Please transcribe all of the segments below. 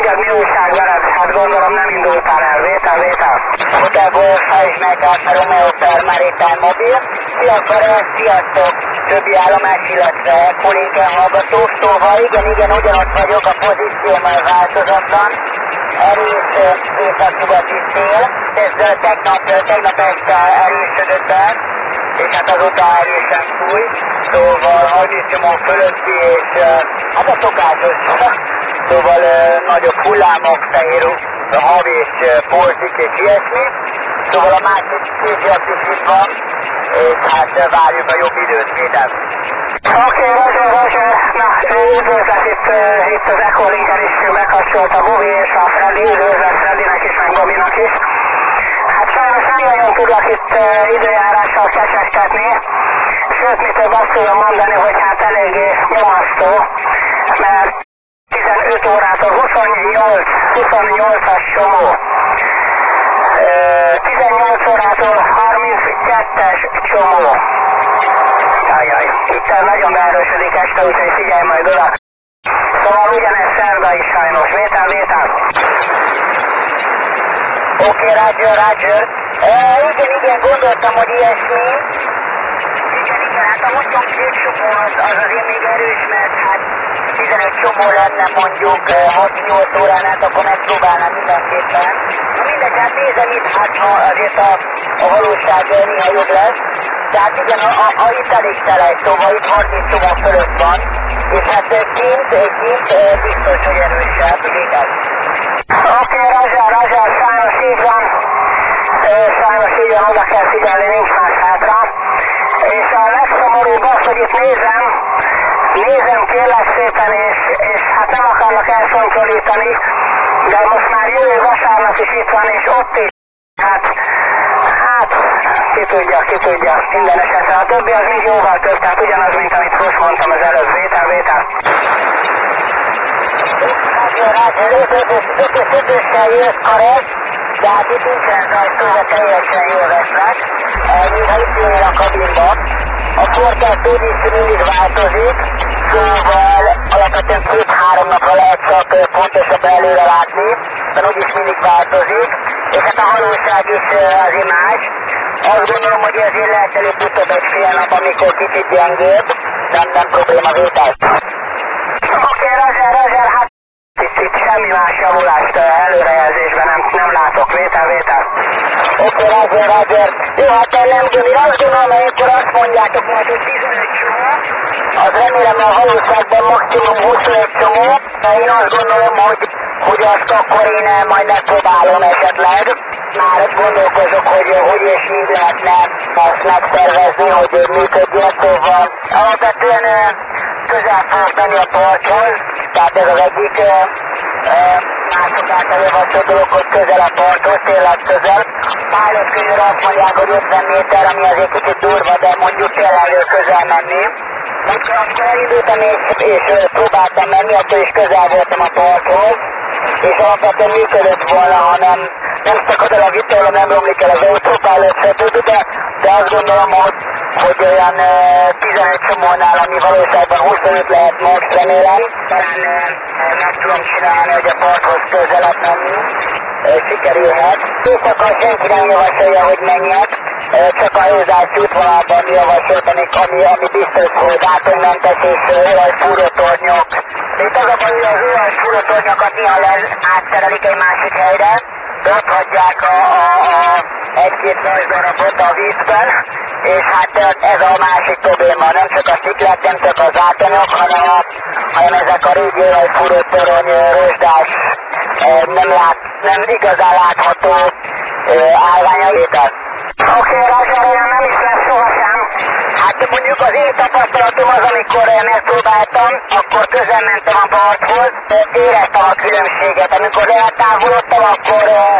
Mondjad, mi újság veled? Hát gondolom nem indultál el. Vétel. Hotel Golf 5 Mike Alfa Romeo per Maritime Mobil. Szia Karel, sziasztok! Többi állomás, illetve Kolinken hallgatók. Szóval igen, ugyanott vagyok, a pozíciómmal változatlan. Erős észak-nyugati szél. Ez tegnap este erősödött el, és hát azóta erősen fúj. Szóval 30 nyomó fölötti, és hát a szokásos. Szóval nagyobb hullámok, fehér hav és porzik és ilyesmi. Szóval a másik kéziak is itt van, és hát várjuk a jobb időt, Péter. Oké, Roger. Na, üdvözlet itt az Echolinken is megkapcsolt a Bobby és a Freddy. Üdvözlet Freddynek is, meg Bobbynak is. Hát sajnos nem nagyon tudlak itt időjárással kecsegtetni. Sőt, mit több azt tudom mondani, hogy hát eléggé nyomasztó, mert 15 órától 28-as csomó. 18 órától 32-es csomó. Jaj, itt nagyon beerősödik este, úgyhogy figyelj majd oda. Szóval ugyanez szerda is sajnos. Vétel. Oké, Roger. Igen, gondoltam, hogy ilyesmi. Igen, hát a 22 csomó az azért még erős, mert hát 15 csomó lenne mondjuk 6-8 óránát, akkor megpróbálnám mindenképpen. Na mindegy, hát nézem itt, hát ha azért a valóság néha jobb lesz. Tehát igen, itt elég szeles, szóval itt 30 csomó fölött van. És hát kint biztos, hogy erősebb, igaz? Oké, Roger, sajnos így van, oda kell figyelni, nincs más hátra. És a legszomorúbb az, hogy itt nézem kérlek szépen, és hát nem akarnak elszontolítani, de most már jövő vasárnap is itt van, és ott is. Hát, ki tudja, minden esetre. A többi az még jóval több, tehát ugyanaz, mint amit most mondtam az előbb. Vétel. Szögössel jössz, Karel, de hát itt nincsen zajszóra, teljesen jó vesznek. Mintha itt jönnél a kabinba. A forecast pózíció mindig változik, szóval alapvetően 2-3 napra lehet csak pontosabb előre látni, de úgyis mindig változik, és hát a valóság is azért más. Azt gondolom, hogy ezért lehet előbb-utóbb egy fél nap, amikor kicsit gyengébb, nem probléma, Vétel. Oké, Roger, hát itt semmi más javulást előrejelzésben nem látok. Vétel. Oké, Roger. Jó, hát nem Gyuri, azt gondolom, amikor azt mondjátok majd, hogy 15 csomó, az remélem a valóságban maximum 25 csomó, de én azt gondolom, hogy azt akkor én majd megpróbálom esetleg. Már gondolkozok, hogy és így lehetne azt megszervezni, hogy működjön, szóval alapvetően közel fogok menni a parthoz, tehát ez az egyik mások által javasolt dolog, hogy közel a parthoz, tényleg közel. Pilot könyvre azt mondják, hogy 50 méter, ami azért kicsit durva, de mondjuk tényleg közel menni. Amikor elindultam és próbáltam menni, akkor is közel voltam a parthoz, és alapvetően működött volna, hanem nem szakad el a vitorla, nem romlik el az autopilot, stb. De azt gondolom, hogy olyan 15 csomónál, ami valóságban 25 lehet max, remélem, talán meg tudom csinálni, hogy a parthoz közelebb menni, sikerülhet. Éjszaka senki nem javasolja, hogy menjek, csak a hőzás útvonalban javasoltam, ami biztos, hogy átönmentes és olajfúrótornyok. Itt az a baj, hogy az olajfúrótornyokat néha átszerelik egy másik helyre, de ott hagyják egy-két vasdarabot a vízben, és hát ez a másik probléma, nem csak a sziklák, nem csak az átanyag, hanem ezek a régi olajfúrótorony rozsdás, nem igazán látható állványaikat. Oké, Roger, olyan nem is lesz sohasem. Hát mondjuk az én tapasztalatom az, amikor megpróbáltam, akkor közel mentem a parthoz, éreztem a különbséget. Amikor eltávolodtam, akkor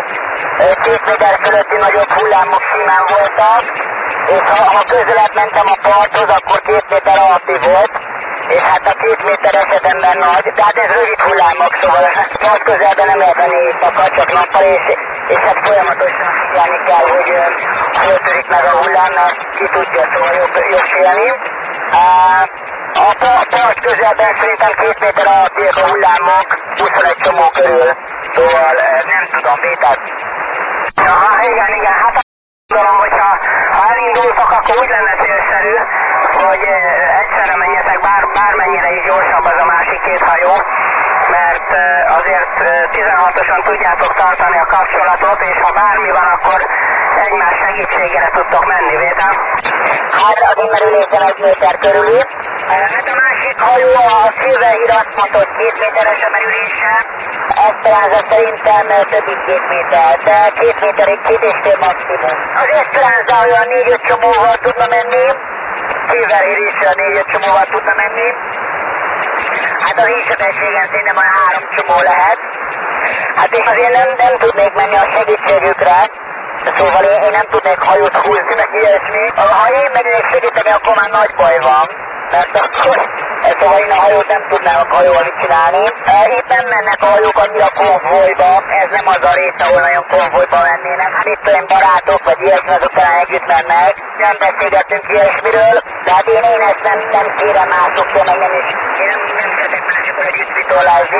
2 méter fölötti nagyobb hullámok simán voltak, és ha közelebb mentem a parthoz, akkor 2 méter alatti volt, és hát a 2 méter esetemben nagy, de hát ez rövid hullámok, szóval part közelben nem lehet venni éjszaka, csak nappal, és hát folyamatosan figyelni kell, hogy hol törik meg a hullám, mert ki tudja, szóval jobb félni. A part közelben szerintem 2 méter alattiek a hullámok, 21 csomó körül, szóval nem tudom, vétett. Aha, igen, hát gondolom, hogyha elindultak, akkor úgy lenne célszerű, hogy egyszerre menjetek bármennyire is gyorsabb az a másik két hajó, mert azért 16-osan tudjátok tartani a kapcsolatot, és ha bármi van, akkor egymás segítségére tudtok menni, Vétel? Hát az immerülésen 1 méter körüli. Hát a másik hajó, a Silverhír azt mondta, hogy 2 méteres a merülése. Esperanza szerintem több mint 2 méter, de 2 méterig 2,5 maximum. Az Esperanza olyan 4-5 csomóval tudna menni, Silverhír is 4-5 csomóval tudna menni. Hát az éjsebességen szerintem olyan 3 csomó lehet. Hát én azért nem tudnék menni a segítségükre. Szóval én nem tudnék hajót húzni, meg ilyesmi. Ha én mennék segíteni, akkor már nagy baj van. Mert akkor, szóval én a hajót nem tudnám a hajóval mit csinálni. Itt nem mennek a hajók annyira konvojba, ez nem az a rész, ahol nagyon konvojba mennének. Hát itt olyan barátok, vagy ilyesmi, azok talán együtt mennek. Nem beszélgetünk ilyesmiről, de hát én ezt nem kérem másoktól, meg nem is. Én nem szeretek másokkal együtt vitorlázni.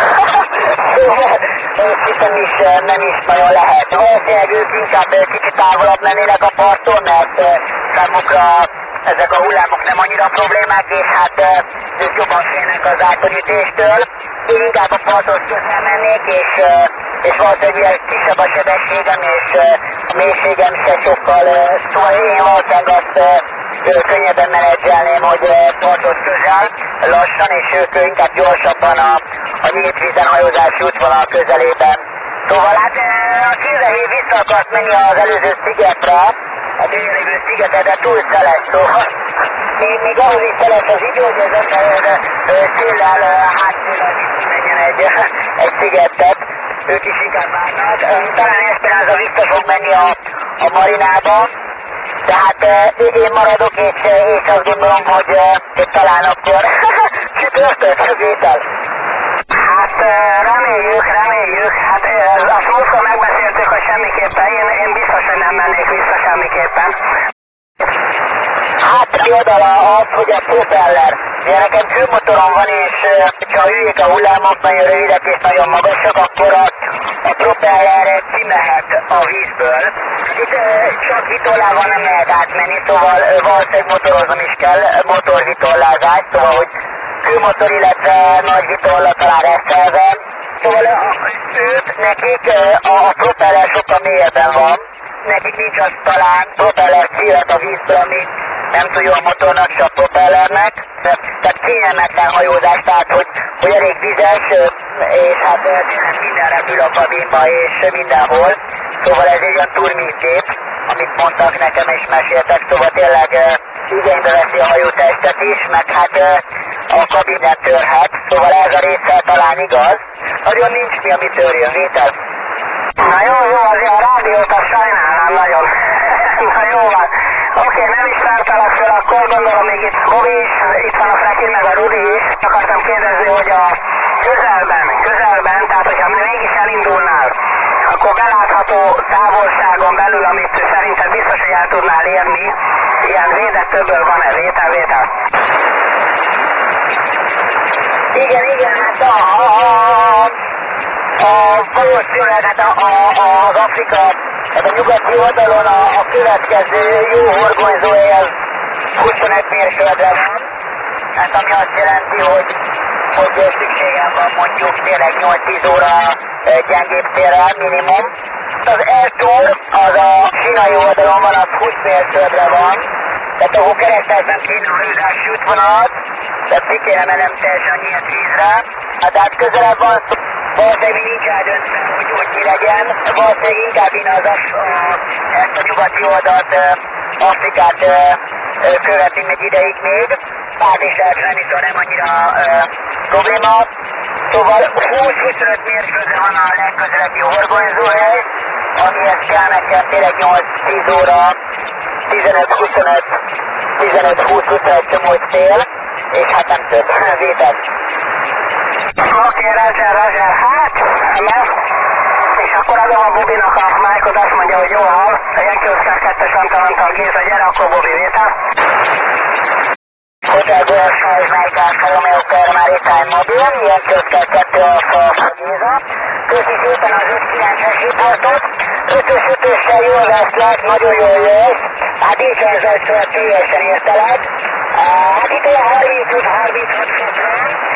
Ezt hiszem is nem is nagyon lehet. Valószínűleg ők inkább kicsit távolabb mennének a parton, mert számukra ezek a hullámok nem annyira problémák, és hát ők jobban félnek az átonyítéstől. Én inkább a parthoz közel mennék, és valószínűleg kisebb a sebességem, és a mélységem se sokkal, szóval én valószínűleg azt könnyebben menedzselném, hogy parthoz közel, lassan, és ők inkább gyorsabban a nyílt vízen hajózási útvonal közelében. Szóval hát a Silverhír vissza akart menni az előző szigetre, a délre lévő szigetre, de túl szeles, szóval még ahhoz is szeles az idő, hogy ez ember széllel, hátszéllel menjen egy szigetet, ők is inkább várnak. Talán Esperanza vissza fog menni a marinába, tehát én maradok, és azt gondolom, hogy talán akkor csütörtök vétel. Hát reméljük, hát azt múltkor megbeszéltük, hogy semmiképpen, én biztos, hogy nem mennék vissza semmiképpen. Hát a oldala az, hogy a propeller. Ugye nekem főmotorom van, és ha hülyék a hullámok, nagyon rövidek és nagyon magasak, akkor a propeller kimehet a vízből. Itt csak vitorlával nem lehet átmenni, szóval valószínűleg motoroznom is kell, motorvitorlázás, szóval hogy kőmotor, illetve nagy vitorla talán reszelve. Szóval nekik a propeller sokkal mélyebben van, nekik nincs az talán propeller szélet a vízből, ami nem tudja a motornak, se a propellernek, tehát kényelmetlen hajózás, tehát hogy elég vizes, és hát tényleg minden repül a kabinba és mindenhol, szóval ez egy olyan turmítét, amit mondtak nekem és meséltek, szóval tényleg igénybe veszi a hajótestet is, meg hát a kabinet törhet, szóval ez a része talán igaz, nagyon nincs mi, ami törjön, vétel. Na jó, azért a rádiót azt sajnálnám nagyon. Na jó van. Oké, nem is vártalak fel, akkor gondolom még itt Bobby is, itt van a Freki meg a Rudi is. Akartam kérdezni, hogy a közelben, tehát hogyha mégis elindulnál, akkor belátható távolságon belül, amit szerinted biztos, hogy el tudnál érni, ilyen védett többől van-e vétel? Igen, hát valószínűleg hát az Afrika, tehát a nyugati oldalon a következő jó horgonyzóhely az 25 mérföldre van, hát ami azt jelenti, hogy szükségem van mondjuk tényleg 8-10 óra gyengébb térre minimum. Az Air Tour, az a kínai oldalon van, az 20 mérföldre van, tehát ahol kereszteznem kéne a hajózási útvonalat, tehát ki kéne mennem teljesen nyílt vízre. Hát át közelebb van szó, valószínűleg még nincs eldöntve, hogy mi legyen. Valószínűleg inkább én ezt a nyugati oldalt, Afrikát követni egy ideig még. Pár is lehet venni, szóval nem annyira probléma. Szóval 20-25 mérföldre van a legközelebbi horgonyzóhely, amihez kell nekem tényleg 8-10 óra, 15-20-21 csomó cél, és hát nem több védett. Oké, Roger, hát, és akkor adom a Bobinak a májkot, azt mondja, hogy jó hal, a Yankee Oscar 2-es Antal Géza, gyere, akkor Bobi vétel. Hotel Golf 5 Mike Alfa Romeo per Maritime Mobil, jön 222 Alfa Alfa Géza. Köszi szépen az 5-9-es riportot, 5-össel jól veszlek, nagyon jól jössz, hát nincs olyan zaj, szóval teljesen értelek. Hát itt olyan 35-36 fokra,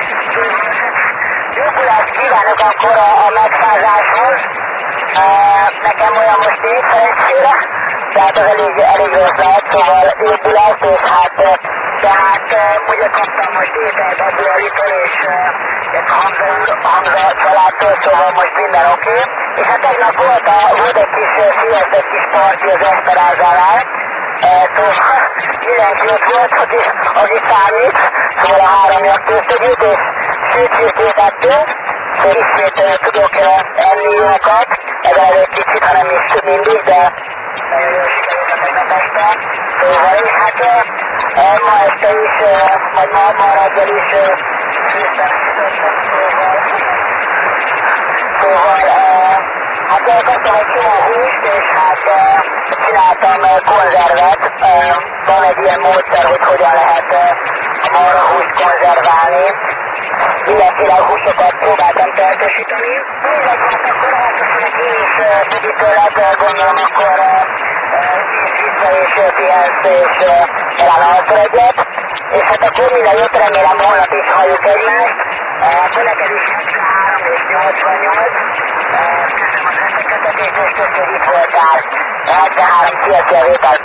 jókulást kívánok akkor a megfázáshoz. Nekem olyan most nincs szerencsére, tehát az elég rossz lehet, szóval jobbulást, és hát tehát ugye kaptam most ételt a Dualitől, és a Hamza családtól, szóval most minden oké. És hát tegnap volt egy kis fiasz, egy kis parti az Esperázánál, szóval mindenki ott volt, aki számít, szóval a 3 nyaktőzt együtt, és sőt ettünk, szóval ismét tudok enni jókat, legalább egy kicsit, ha nem is mindig, de nagyon jól sikerült a tegnap este. Szóval és hát ma este is, vagy ma reggel is főztem, szóval hát kaptam egy csomó húst, és hát csináltam konzervet. Van egy ilyen módszer, hogy hogyan lehet a marhahúst konzerválni. Mindenféle húsokat próbáltam tartósítani. Mindegy, hát akkor elköszönök én is Buditőleg, gondolom akkor vissza és pihensz, és talán alszol. És hát akkor minden jót, remélem holnap is halljuk egymást. Akkor neked is 73 és 88. Köszönöm az összekötetést, és köszönöm, hogy itt voltál. 73, szia, vételt!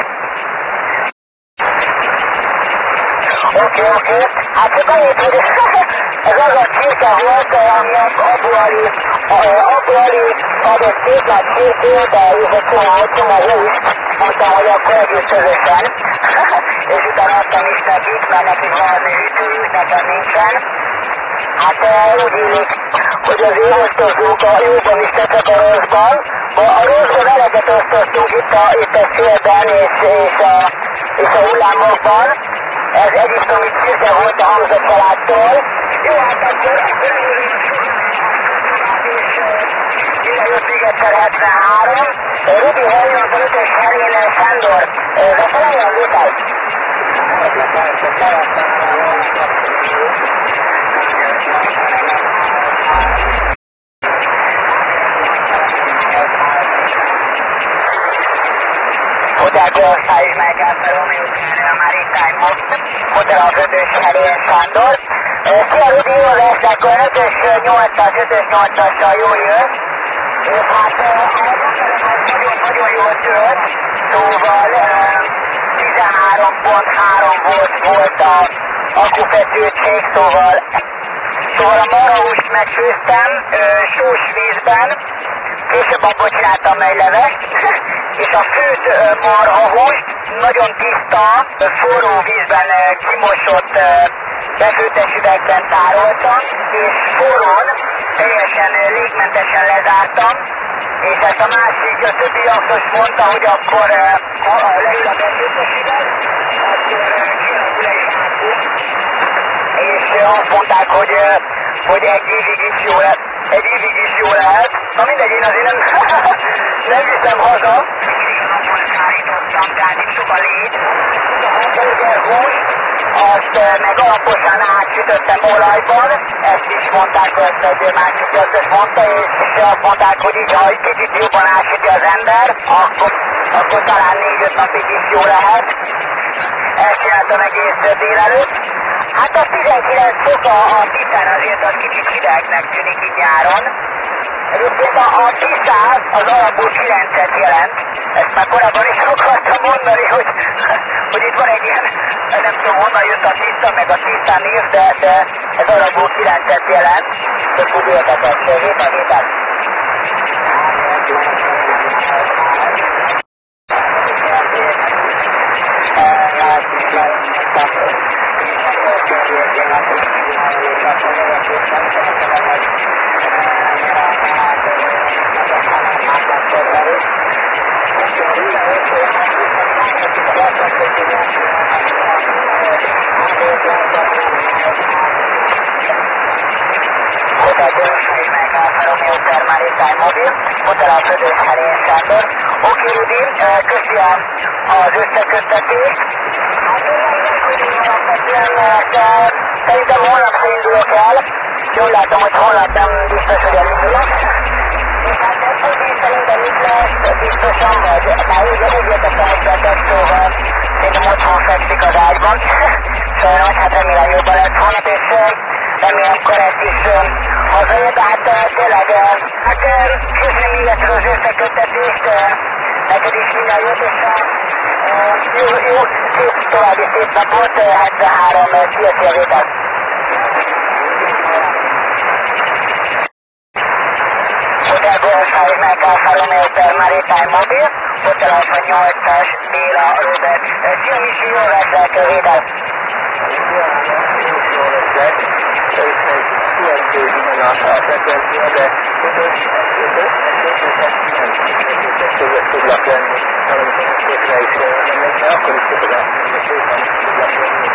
Oké. Hát csak annyit, hogy ez az a csirke volt, ami abból adott két nagy csirkét, de ez egy csomó húst, mondtam, hogy akkor együtt közösen, és utána adtam is nekik, mert nekik van hűtőjük, nekem nincsen. Hát úgy illik, hogy azért osztozunk a jóban is tettek a rosszban. A rosszban eleget osztoztunk itt a szélben és a hullámokban. Ez egyiptomi csirke volt a Hamza családtól. Jó, hát akkor minden jót még egyszer 73. Rubi Hajnal, a 5-ös Hermine Sándor. Befelelni a vétel? Hotel Golf 5 Mike Alfa Romeo per Maritime Mobil, Hotel az 5-ös Hermine Sándor. Szia Rubi, jó lesz, akkor 5-ös 8-as, 5-ös 8-assal jól jön. És hát nagyon jól tört, szóval 13.3 volt a akkufeszültség, szóval a marhahúst megfőztem sós vízben, később abból csináltam egy levest, és a főtt marhahúst nagyon tiszta, forró vízben kimosott befőttes üvegben tároltam, és forrón teljesen légmentesen lezártam, és ezt a másik, a többi jaktos mondta, hogy akkor leül a befőttes üveg, akkor kialakul egy vákum, és azt mondták, hogy egy évig is jó lehet. Na mindegy, én azért nem viszem haza. Abból szállítottam, tehát itt sok a légy. A hamburger húst, azt meg alaposan átsütöttem olajban. Ezt is mondták, ezt egy másik gyakos mondta, és azt mondták, hogy így, ha egy kicsit jobban átsüti az ember, akkor talán 4-5 napig is jó lehet. Ezt csináltam egész délelőtt. Hát a 19 fok a Titán azért az kicsit hidegnek tűnik így nyáron. Egyébként a Tiszán az alapból 9-et jelent. Ezt már korábban is akartam mondani, hogy itt van egy ilyen, nem tudom honnan jött a Tisza, meg a Tiszán név, de ez alapból 9-et jelent. Tök úgy érdekes, vétel. Hotel Golf 5 Mike Alfa Romeo per Maritime Maritime Mobil, hotel a Födös Helén Sándor. Oké, Rudi, köszi az összeköttetést. Hát nem tudjuk alapvetően, mert szerintem holnap se indulok el. Jól látom, hogy holnap nem biztos, hogy elindulok. És hát hogy szerintem itt lesz biztosan, vagy már úgy értettem, hogy beteg, szóval szerintem otthon fekszik az ágyban. Sajnos, hát remélem jobban lesz holnap, és remélem korrekt is hazajön, de hát tényleg, hát köszönöm még egyszer az összeköttetést, neked is minden jót, és jó, további szép napot, 73, szia Vétel! Hotel Golf 5 Mike Alfa Romeo per Maritime Mobil, Hotel Alfa 8-as Béla Robert. Szia Misi, jól veszek, Vétel! Jól veszek, ilyen kézben a frekvencia, de tudlak lenni, valamikor székre is mennek, de akkor is tudod a tudlak lenni.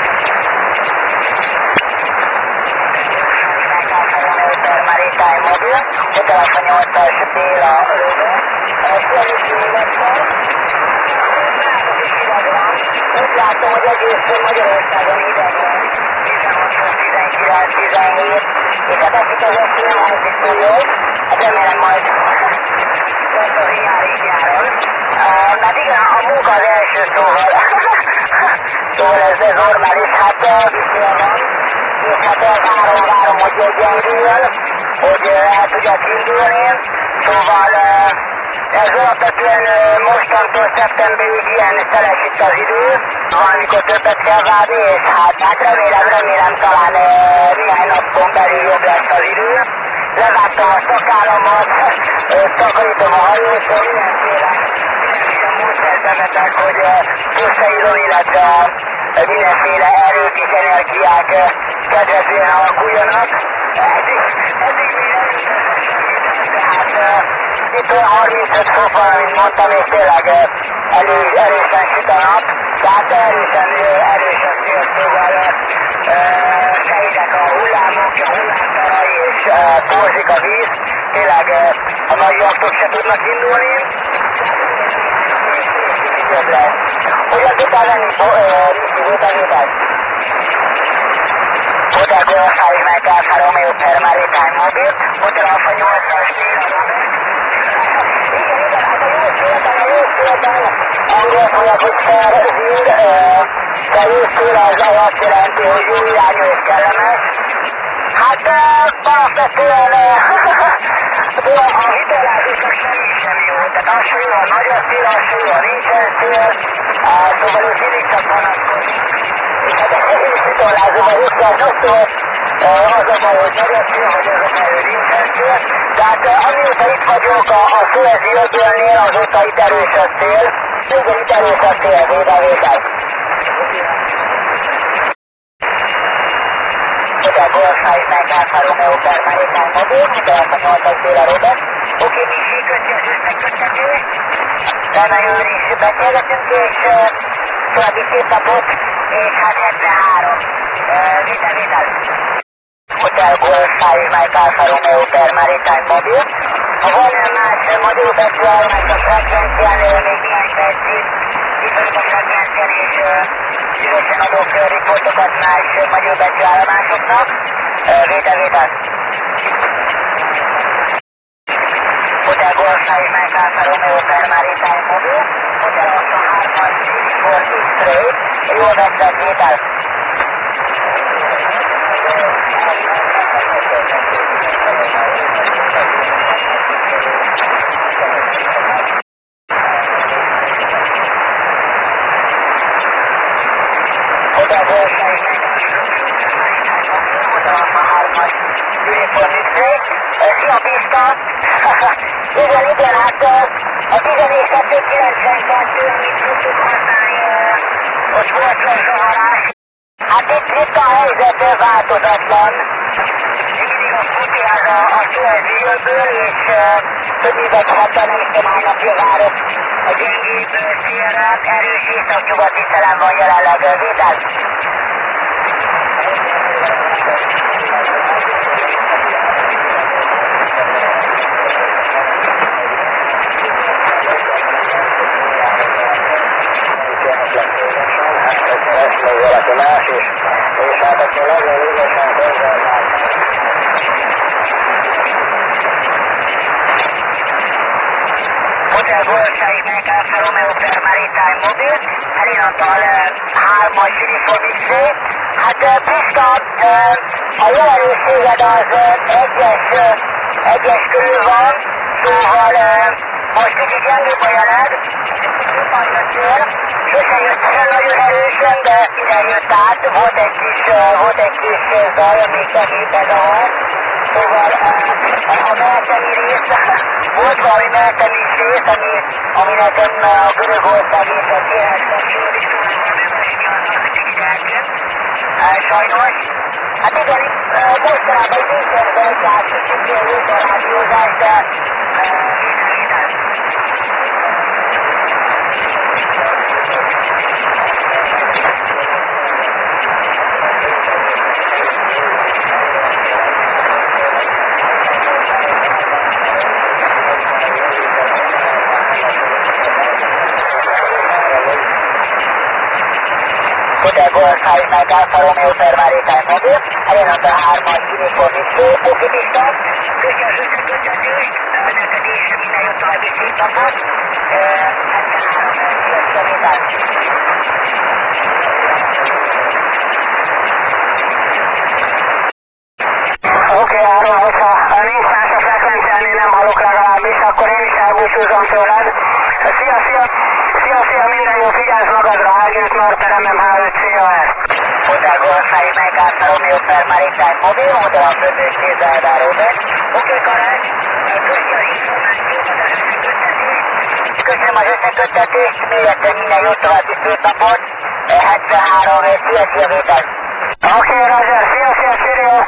Maritime Mobil, Hotel Alfa 8-as Béla Robert. Szia Misi, jól veszek! Úgy látom, hogy egész Magyarországon hideg van, 16, 19, 17, és hát akik az eső nem hajtik tudjuk, hát remélem majd lesz az nyár is nyáron. Hát igen, a munka az első, szóval ez normális, hát viszél van, és hát várom, hogy gyengüljön, hogy el tudjak indulni, szóval ez alapvetően mostantól szeptemberig ilyen szeles itt az idő, valamikor többet kell várni, és hát remélem talán néhány napon belül jobb lesz az idő. Levágtam a szakállamot, takarítom a hajót, mindenféle módszert bevetek, hogy összeillom, illetve mindenféle erők és energiák kedvezően alakuljanak. Eddig még nem tehát itt 35 fok van, amit mondtam, és tényleg erősen süt a nap, tehát erősen szél, szóval sejtek a hullámok, a hullámtara és torzik a víz, tényleg a nagy jaktok se tudnak indulni, és jobb lesz. Hogyan tudtál lenni, Misi, volt a vétel? Hotel Golf 5 Mike Alfa Romeo per Maritime Mobil, Hotel Alfa 8-as Béla Robert. Igen, hát a jószélben angol mondják, hogy fair wind, de jószél az azt jelenti, hogy jó irányú és kellemes. Hát alapvetően a vitorlázóknak semmi sem jó, tehát az sem jó, a nagy a szél, az sem jó, a nincsen szél, szóval ők mindig csak panaszkodnak. És hát én is vitorlázom a jószél, sokszor az a baj, hogy nagy a szél, vagy az a baj, hogy nincsen szél, de hát amióta itt vagyok a Suezi öbölnél, azóta itt erős a szél, igen, itt erős a szél, vétel. Hotel Golf 5 Mike Alfa Romeo per Maritime Mobil, Hotel Alfa 8-as Béla Robert. Oké, Misi, köszi az összeköttetést, de nagyon is beszélgetünk, és további szép napot, és hát 73. Vétel. Hotel Golf 5 Mike Alfa Romeo per Maritime Mobil. Ha van más magyarul beszélállomást a frekvencián, még néhány percig itt vagyok a frekvencián, és szívesen adok riportokat más magyarul beszélállomásoknak. Vétel. Hotel Golf 5 Mike Alfa Romeo per Maritime Mobil, Hotel Alfa 3-as for X-Ray, jól veszek, vétel. Hotel Golf 5 Mike Alfa Romeo, Uniform X-Ray. Szia Pista! Igen, hát a 14.292, amit tudtuk használni, ott volt lezavarás. Hát itt a helyzet változatlan. Mindig a Scottiház a Suezi öböl, és több mint egy hete, nem is tudom hány napja várok a gyengébb szélre, erős észak-nyugati szelem van jelenleg, vétel. Hotel Golfside Mike Alfa Romeo per Maritime Mobil, Elinattal 3-as uniform X-ray. Hát Pista, a jelenőséged az egyes körül van, szóval most kicsit gyengébb a jeled, jobban jöttél, sose jött fel nagyon erősen, de ide jött át, volt egy kis zaj, amit a géped ahol, szóval a melteni rész, volt valami melteni rész, ami nekem a Görögország északérhez kapcsolódik, szóval valami olyasmi az egy kicsit eltűnt, sajnos. Hát igen, mostanában nincsen zajtás, szintén jót a rádiózás, de észrevétel. Hotel Golfside Mike Alfa Romeo per Maritime Mobil, Elinattal 3-as uniform X-ray, oké Pista, köszi az összeköttetést, neked is minden jót további szép napot, 73 kilométer. Oké, Áron, hogyha nincs más a frekvencián, én nem hallok legalábbis, akkor én is elbúcsúzom tőled. Szia, minden jó, figyelj magadra, Ágyűt, Norter, MM3 CAR. Hotel Golfside Mike Alfa Romeo per Maritime Mobil, Hotel a Földős Kézzel Robert. Oké, Karács, köszi az információkat, az összeköttetést. Köszönöm az összeköttetést, még egyszer minden jót, további szép napot. 73 kilométer. Oké, Roger, szia, cheerio.